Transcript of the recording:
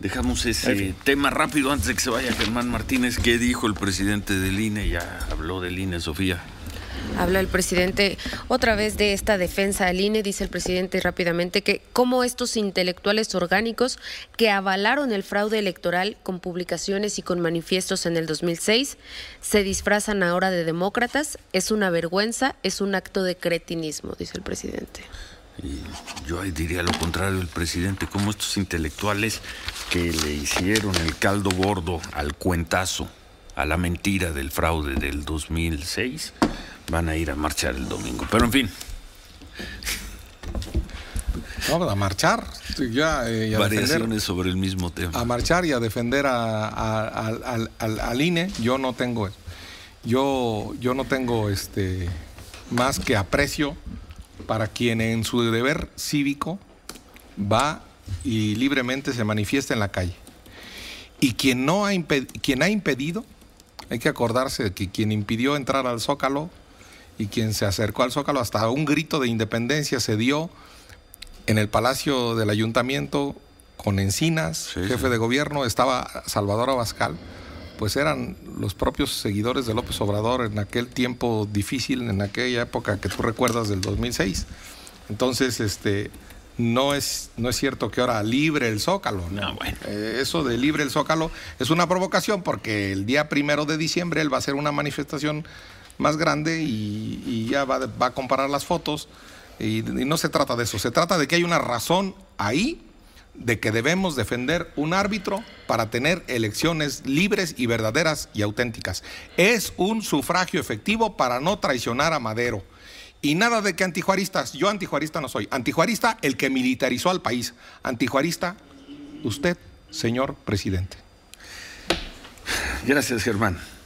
Dejamos ese tema rápido antes de que se vaya Germán Martínez. ¿Qué dijo el presidente del INE? Ya habló del INE, Sofía. Habla el presidente otra vez de esta defensa al INE. Dice el presidente rápidamente que cómo estos intelectuales orgánicos que avalaron el fraude electoral con publicaciones y con manifiestos en el 2006 se disfrazan ahora de demócratas. Es una vergüenza, es un acto de cretinismo, dice el presidente. Y yo ahí diría lo contrario del presidente, como estos intelectuales que le hicieron el caldo gordo al cuentazo, a la mentira del fraude del 2006, van a ir a marchar el domingo. Pero en fin. Vamos a marchar. Ya, y a variaciones defender, sobre el mismo tema. A marchar y a defender al INE. Yo no tengo más que aprecio para quien en su deber cívico va y libremente se manifiesta en la calle. Y quien ha impedido, hay que acordarse de que quien impidió entrar al Zócalo y quien se acercó al Zócalo, hasta un grito de independencia se dio en el Palacio del Ayuntamiento con Encinas, jefe de gobierno, estaba Salvador Abascal, pues eran los propios seguidores de López Obrador en aquel tiempo difícil, en aquella época que tú recuerdas del 2006. Entonces, no es cierto que ahora libre el Zócalo. No, bueno. Eso de libre el Zócalo es una provocación porque el día 1 de diciembre él va a hacer una manifestación más grande y ya va a comparar las fotos y no se trata de eso, se trata de que hay una razón ahí de que debemos defender un árbitro para tener elecciones libres y verdaderas y auténticas. Es un sufragio efectivo para no traicionar a Madero. Y nada de que antijuaristas, yo antijuarista no soy. Antijuarista el que militarizó al país. Antijuarista usted, señor presidente. Gracias, Germán.